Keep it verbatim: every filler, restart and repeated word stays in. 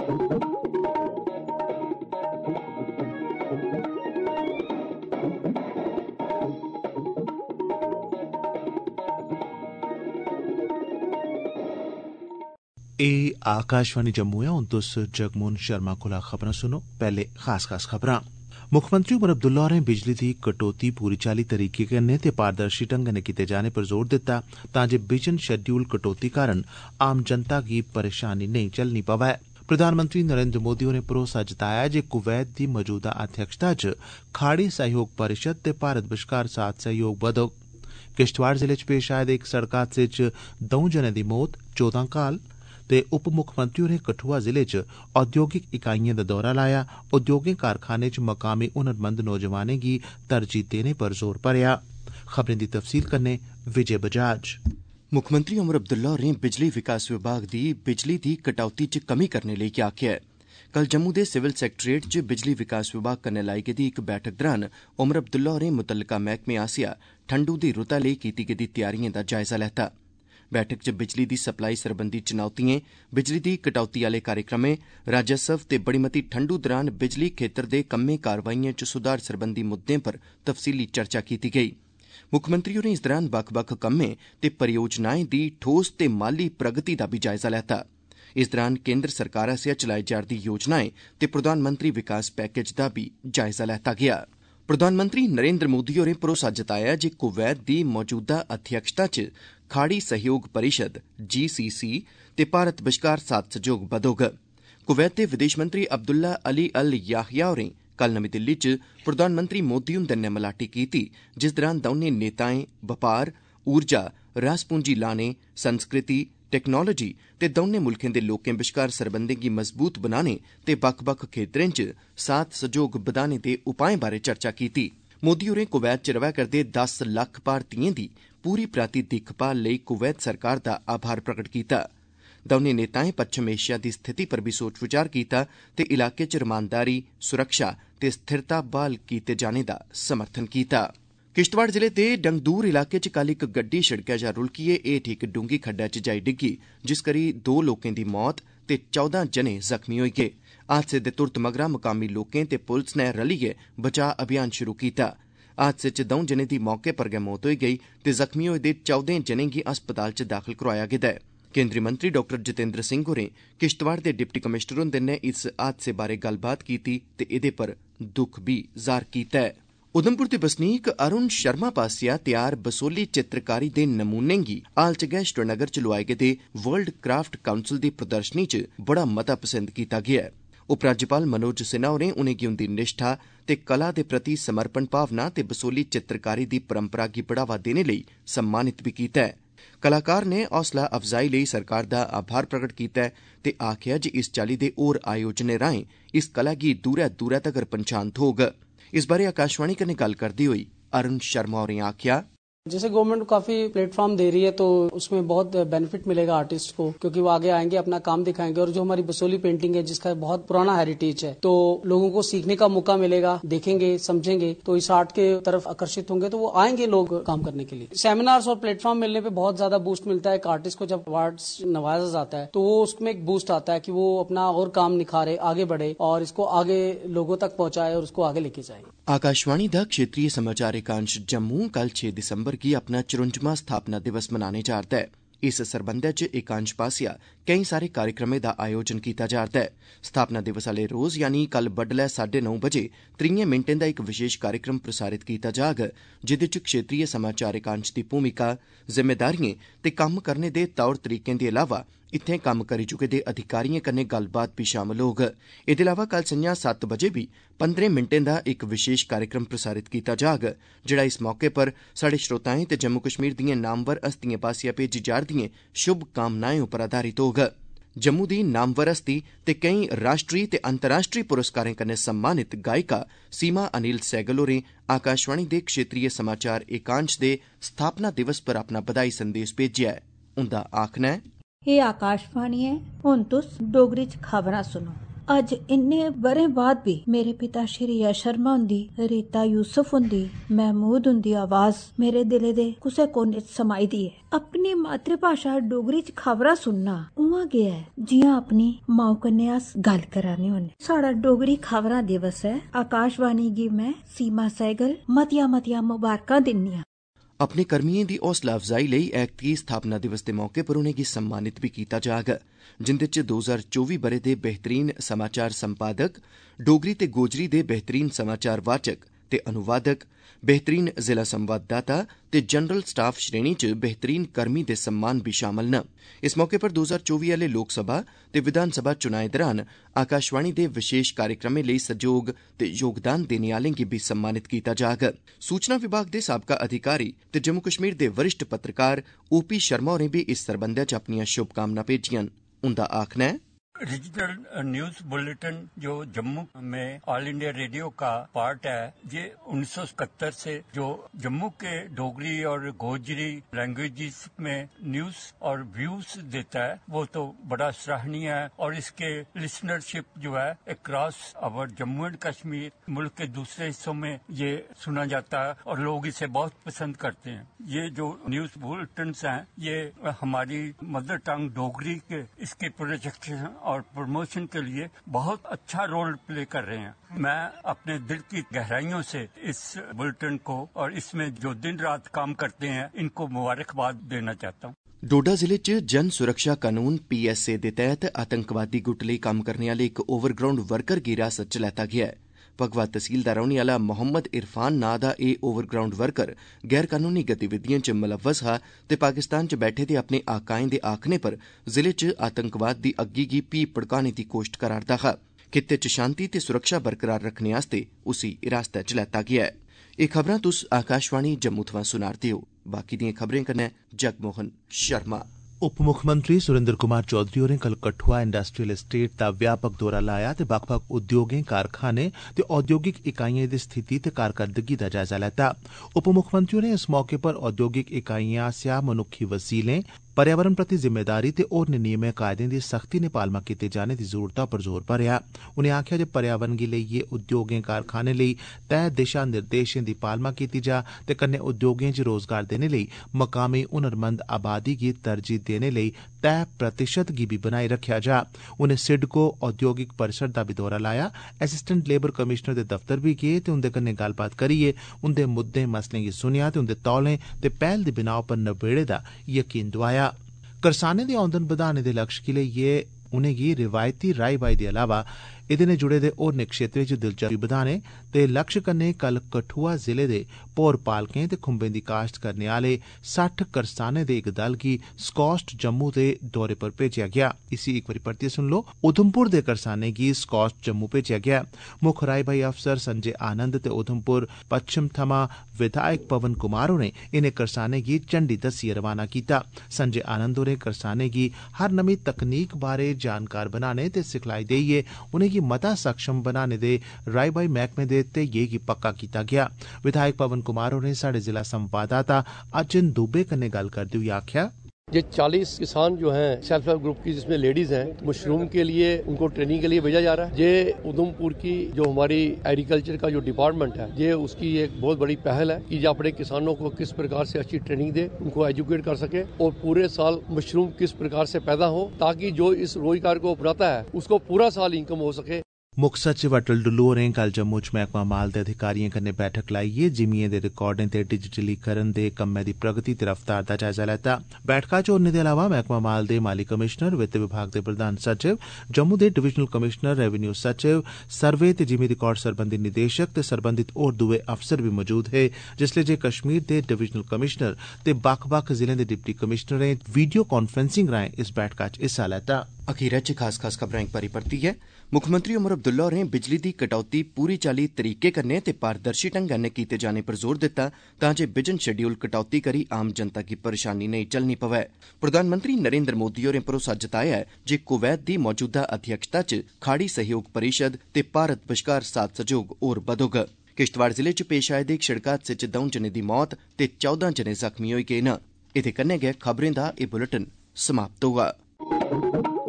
ए आकाशवाणी जम्मू है। हुण तुस जगमोहन शर्मा कोला खबरां सुनो। पैहले खास खास खबरां। मुक्खमंत्री उमर अब्दुल्ला होरें बिजली दी कटौती पूरी चाली तरीके कन्नै ते पारदर्शी ढंगै नै कीते जाने पर जोर दित्ता तां जे बिजन शेड्यूल कटौती कारण आम जनता गी परेशानी नेईं झल्लनी पवै। प्रधानमंत्री नरेन्द्र मोदी होरें भरोसा जताया जे कुवैत दी मौजूदा अध्यक्षता च खाड़ी सैह्योग परिषद ते भारत बश्कार साथ सैह्योग बधोग। किश्तवाड़ जिले च पेश आए दे इक सड़क हादसे च द'ऊं जनें दी मौत, चौदां घायल ते उप मुक्खमंत्री होरें कठुआ जिले च औद्योगिक इकाइएं दा दौरा लाया। उद्योगें कारखानें च मकामी हुनरमंद नौजवानें गी तरजीह देने पर जोर भरेआ। खबरें दी तफसील कन्नै विजय बजाज। मुक्खमंत्री उमर अब्दुल्ला होरें बिजली विकास विभाग दी बिजली दी कटौती च कमी करने लेई आखेआ ऐ। कल जम्मू दे सिविल सैक्रेटेरिएट च बिजली विकास विभाग कन्नै लाई गेदी इक बैठक दौरान उमर अब्दुल्ला होरें मुतल्लका मैह्कमे आसेआ ठंडू दी रुतै लेई कीती गेदी तैयारिएं दा जायजा लैता। बैठक च बिजली दी सप्लाई सरबंधी चुनौतिएं, बिजली दी कटौती आले कार्यक्रमें, राजस्व ते बड़ी मती ठंडू दौरान बिजली खेतर दे कम्में कारवाइएं च सुधार सरबंधी मुद्दें पर तफसीली चर्चा कीती गेई। मुक्खमंत्री होरें इस दौरान बक्ख बक्ख कम्में ते परियोजनाएं दी ठोस ते माली प्रगति दा बी जायजा लैता। इस दौरान केन्द्र सरकार आसेआ चलाई जा'रदी योजनाएं ते प्रधानमंत्री विकास पैकेज दा बी जायजा लैता गेआ। प्रधानमंत्री नरेन्द्र मोदी होरें भरोसा जताया जे कुवैत दी मौजूदा अध्यक्षता च खाड़ी सैह्योग परिषद जी सी सी ते भारत बश्कार साथ सैह्योग बधोग। कुवैत दे विदेश मंत्री अब्दुल्ला अली अल याहिया होरें कल नमीं दिल्ली च प्रधानमंत्री मोदी हुंदे नै मलाटी कीती, जिस दौरान दौनें नेताएं बपार, ऊर्जा, रास पूंजी लाने, संस्कृति, टेक्नोलोजी ते दौनें मुल्खें दे लोकें बश्कार सरबंधें गी मजबूत बनाने ते बक्ख बक्ख खेत्तरें च साथ सैह्योग बधाने दे उपाएं बारै चर्चा कीती। मोदी होरें कुवैत च रवै करदे दस लक्ख भारतीयें दी पूरी पराती दिक्खभाल लेई कुवैत सरकार दा आभार प्रगट कीता। दौनें नेताएं पच्छम एशिया दी स्थिति पर बी सोच विचार कीता ते इलाके च रमानदारी, सुरक्षा ते स्थिरता ब्हाल कीते जाने दा समर्थन कीता। किश्तवाड़ जिले दे डंगदूर इलाके च कल इक गड्डी सड़कै शा रुलकियै हेठ इक डूंगी खड्डै च जाई डिग्गी, जिस करी दो लोकें दी मौत ते चौदां जने जख्मी होई गे। हादसे दे तुरत मगरा मकामी लोकें ते पुलस नै रलियै बचाऽ अभियान शुरू कीता। हादसे च द'ऊं जनें दी मौके पर गै मौत होई गेई ते जख्मी होए दे चौदें जनें गी अस्पताल च दाखल करोआया गेदा ऐ। केन्द्रीय मंत्री डॉक्टर जितेंद्र सिंह होरें किश्तवाड़ दे डिप्टी कमिशनर हुंदे नै इस हादसे बारै गल्लबात कीती ते एह्दे पर दुख बी जाह्र कीता ऐ। उधमपुर दे बसनीक अरुण शर्मा पासेआ तैयार बसोली चित्रकारी दे नमूनें गी हाल च गै श्रीनगर च लोआए गेदे वर्ल्ड क्राफ्ट काउंसिल दी प्रदर्शनी च बड़ा मता पसंद कीता गेआ ऐ। उपराज्यपाल मनोज सिन्हा होरें उनेंगी उंदी निष्ठा ते कला दे प्रति समर्पण भावना ते बसोली चित्रकारी दी परंपरा गी बढ़ावा देने लेई सम्मानित बी कीता ऐ। कलाकार ने हौसला अफजाई लेई सरकार दा आभार प्रगट कीता ऐ ते आखेआ जे इस चाल्ली दे होर आयोजनें राएं इस कला गी दूरै दूरै तगर पंछान थ्होग। इस बारे आकाशवाणी कन्नै गल्ल करदे होई अरुण शर्मा होरें आखेआ, जैसे गवर्नमेंट काफी प्लेटफॉर्म दे रही है तो उसमें बहुत बेनिफिट मिलेगा आर्टिस्ट को, क्योंकि वो आगे आएंगे, अपना काम दिखाएंगे। और जो हमारी बसोली पेंटिंग है जिसका बहुत पुराना हेरिटेज है, तो लोगों को सीखने का मौका मिलेगा, देखेंगे, समझेंगे, तो इस आर्ट के तरफ आकर्षित होंगे, तो वो आएंगे लोग काम करने के लिए। सेमिनार्स और प्लेटफॉर्म मिलने पे बहुत ज्यादा बूस्ट मिलता है। एक आर्टिस्ट को जब अवार्ड्स नवाजा जाता है तो वो उसमें एक बूस्ट आता है कि वो अपना और काम निखारे, आगे बढ़े और इसको आगे लोगों तक पहुंचाए और उसको आगे लेके जाए। आकाशवाणी दा क्षेत्रीय समाचार एकांश जम्मू कल छे दिसंबर गी अपना चुरंजमां स्थापना दिवस मनाने जा'रदा ऐ। इस सरबंधै च एकांश पासेआ केईं सारे कार्यक्रमें दा आयोजन कीता जा'रदा ऐ। स्थापना दिवस आले रोज यानी कल बड्डलै साढ़े नौ बजे त्रीहें मिंटें दा इक विशेष कार्यक्रम प्रसारित कीता जाग, जेह्दे च क्षेत्रीय समाचार एकांश दी भूमिका, जिम्मेदारिएं ते कम्म करने दे तौर तरीकें दे अलावा इत्थें कम्म करी चुके दे अधिकारिएं कन्नै गल्लबात बी शामल होग। एह्दे अलावा कल संझा सत्त बजे बी पंदरें मिंटें दा इक विशेष कार्यक्रम प्रसारित कीता जाग, जेह्ड़ा इस मौके पर साढ़े श्रोताएं ते जम्मू कश्मीर दिएं नामवर हस्तिएं पासेआ भेजी जा'रदिएं शुभ कामनाएं उप्पर आधारित होग। जम्मू दी नामवर हस्ती ते केईं राष्ट्री ते अंतर्राष्ट्री पुरस्कारें कन्नै सम्मानित गायिका सीमा अनिल सैगल होरें आकाशवाणी दे क्षेत्रीय समाचार एकांश दे स्थापना दिवस पर अपना बधाई संदेश भेजेआ ऐ। उंदा आखना ऐ, एह् आकाशवाणी ऐ, हुण तुस डोगरी च खबरां सुनो। अज इन्ने बरें बाद भी मेरे पिता श्री यश शर्मा हुंदी, रीता यूसुफ हुंदी, महमूद हुंदी आवाज मेरे दिले दे कुसै कोने च समाई दी है। अपनी मातृभाषा डोगरी च खबरां सुनना उआं गै है जियां अपनी माऊ कन्नै अस गल कराने होन्ने। साढ़ा डोगरी खबरां दिवस है। आकाशवाणी गी मैं सीमा सहगल मतियां मतियां मुबारकां दिन्नी आं। अपने कर्मियों की हौसला अफजाई लेई ऐकती स्थापना दिवस के मौके पर उनेंगी सम्मानित भी किया जाग, जिंदे च दो हजार चौबी बरे दे बेहतरीन समाचार संपादक, डोगरी ते गोजरी दे बेहतरीन समाचार वाचक ते अनुवादक, बेहतरीन जिला संवाददाता ते जनरल स्टाफ श्रेणी च बेहतरीन कर्मी दे सम्मान भी शामल न। इस मौके पर दो हजार चौबी आले लोकसभा ते विधानसभा चुनाएं दौरान आकाशवाणी दे विशेष कार्यक्रमें लेई सहयोग ते योगदान देने आलें गी भी सम्मानित किया जाग। सूचना विभाग दे साबका अधिकारी ते जम्मू कश्मीर दे वरिष्ठ पत्रकार ओ पी शर्मा होरें भी इस सरबंधै च अपनियां शुभकामनां भेजियां। उंदा आखना है, रीजनल न्यूज बुलेटिन जो जम्मू में ऑल इंडिया रेडियो का पार्ट है, ये उन्नीस सौ इकहत्तर से जो जम्मू के डोगरी और गोजरी लैंग्वेजेस में न्यूज और व्यूज देता है, वो तो बड़ा सराहनीय है। और इसके लिसनरशिप जो है across our Jammu and Kashmir, मुल्क के दूसरे हिस्सों में ये सुना जाता है और लोग इसे बहुत पसंद करते हैं। ये जो न्यूज बुलेटिन हैं, ये हमारी मदर टंग डोगरी के इसके प्रोजेक्शन और प्रमोशन के लिए बहुत अच्छा रोल प्ले कर रहे हैं। मैं अपने दिल की गहराइयों से इस बुलेटिन को और इसमें जो दिन रात काम करते हैं, इनको मुबारकबाद देना चाहता हूँ। डोडा जिले च जन सुरक्षा कानून पी एस ए दे तहत आतंकवादी गुट लेई कम्म करने आले इक ओवरग्राउंड वर्कर गी हिरासत च लैता गेआ है। भगवा तहसील दा रौह्ने आला मोहम्मद इरफान नां दा एह् ओवरग्राउंड वर्कर गैर कानूनी गतिविधिएं च मुलव्वस हा ते पाकिस्तान च बैठे दे अपने आकाएं दे आखने पर जिले च आतंकवाद दी अग्गी गी फ्ही भड़काने दी कोश्त करा'रदा हा। खित्ते च शांति ते सुरक्षा बरकरार रखने आस्तै उसी हिरासतै च लैता गेआ है। एह् खबरां तुस आकाशवाणी जम्मू थमां सुना'रदे हो। बाकी दिएं खबरें कन्नै जगमोहन शर्मा। उप मुक्खमंत्री सुरेंद्र कुमार चौधरी होरें कल कठुआ इंडस्ट्रियल एस्टेट दा व्यापक दौरा लाया ते बक्ख बक्ख उद्योगें, कारखाने ते औद्योगिक इकाइएं दी स्थिति ते कारकरदगी दा जायजा लैता। उप मुक्खमंत्री होरें इस मौके पर औद्योगिक इकाइएं आसेआ मनुक्खी वसीलें, पर्यावरण प्रति जिम्मेदारी ते होरनें नियमें कायदें दी सख्ती नै पालमा कीते जाने दी जरूरता पर जोर भरेआ। उनें आखेआ जे पर्यावरण गी लेइयै उद्योगें, कारखानें लेई तय दिशा निर्देशें दी पालमा कीती जा ते कन्नै उद्योगें च रोजगार देने लेई मकामी हुनरमंद आबादी गी तरजीह देने लेई तय प्रतिशत गी बी बनाई रखेआ जा। उनें सिडको औद्योगिक परिसर दा बी दौरा लाया, असिस्टेंट लेबर कमिशनर दे दफ्तर बी गे ते उंदे कन्नै गल्लबात करियै उंदे मुद्दें मसलें गी सुनेआ ते उंदे तौलें ते पैह्ल दी बिनाह पर नबेड़े दा यकीन दोआया। करसानें दी औंदन बधाने दे लक्ष्य गी लेइयै उनेंगी रिवायती राई बाई दे अलावा एह्दे नै जुड़े दे होरनें क्षेत्रें च दिलचस्पी बधाने ते लक्ष्य कन्नै कल कठुआ जिले दे भोर पालकें ते खुंबें दी काश्त करने आले सट्ठ करसानें दे इक दल गी स्कॉस्ट जम्मू दे दौरे पर भेजेआ गेआ। इसी इक बारी परतियै सुन लो। उधमपुर दे करसानें गी स्कॉस्ट जम्मू भेजेआ गेआ। मुक्ख राई बाई अफसर संजय आनंद ते उधमपुर पच्छम थमां विधायक पवन कुमार होरें इनें करसानें गी झंडी दस्सियै रवाना कीता। संजय आनंद होरें करसानें गी हर नमीं तकनीक बारै जानकार बनाने ते सिखलाई देइयै उनेंगी मता सक्षम बनाने दे राई बाई मैह्कमे दे ध्येइये गी पक्का कीता गेआ। विधायक पवन कुमार होरें साढ़े जिला संवाददाता अचिन दुबे कन्नै गल्ल करदे होई आखेआ, ये चालीस किसान जो हैं सेल्फ हेल्प ग्रुप की, जिसमें लेडीज हैं, मशरूम के लिए उनको ट्रेनिंग के लिए भेजा जा रहा है। ये उधमपुर की जो हमारी एग्रीकल्चर का जो डिपार्टमेंट है, ये उसकी एक बहुत बड़ी पहल है कि ये अपने किसानों को किस प्रकार से अच्छी ट्रेनिंग दे, उनको एजुकेट कर सके और पूरे साल मशरूम किस प्रकार से पैदा हो, ताकि जो इस रोजगार को अपनाता है उसको पूरा साल इनकम हो सके। मुक्ख सचिव अटल डुल्लू होरें कल जम्मू च मैह्कमा माल दे अधिकारिएं कन्नै बैठक लाइयै जिमीएं दे रिकार्डें ते डिजिटलीकरण दे कम्मै दी प्रगति ते रफ्तार दा जायजा लैता। बैठका च होरनें दे अलावा मैह्कमा माल दे माली कमिशनर, वित्त विभाग दे प्रधान सचिव, जम्मू दे डिवीजनल कमिशनर, रेवेन्यू सचिव, सर्वे ते जिमी रिकार्ड सरबंधी निदेशक ते सरबंधित होर दुए अफसर बी मौजूद हे। जिसलै जे कश्मीर दे डिवीजनल कमिशनर ते बक्ख बक्ख जिलें दे डिप्टी कमिशनरें वीडियो कांफ्रेंसिंग राएं इस बैठका च हिस्सा लैता। अखीरै च खास खास खबरां इक बारी परतियै। मुक्खमंत्री उमर अब्दुल्ला होरें बिजली दी कटौती पूरी चाल्ली तरीके कन्नै ते पारदर्शी ढंगै नै कीते जाने पर जोर दित्ता तां जे बिजन शेड्यूल कटौती करी आम जनता गी परेशानी नेईं झल्लनी पवै। प्रधानमंत्री नरेंद्र मोदी होरें भरोसा जताया ऐ जे कुवैत दी मौजूदा अध्यक्षता च खाड़ी सहयोग परिषद ते भारत बश्कार साथ सैह्योग होर बधोग। किश्तवाड़ जिले च पेश आए दे इक सड़क हादसे च द'ऊं जनें दी मौत ते चौदां जने जख्मी होई गे न। एह्दे कन्नै गै खबरें दा एह् बुलेटिन समाप्त होआ।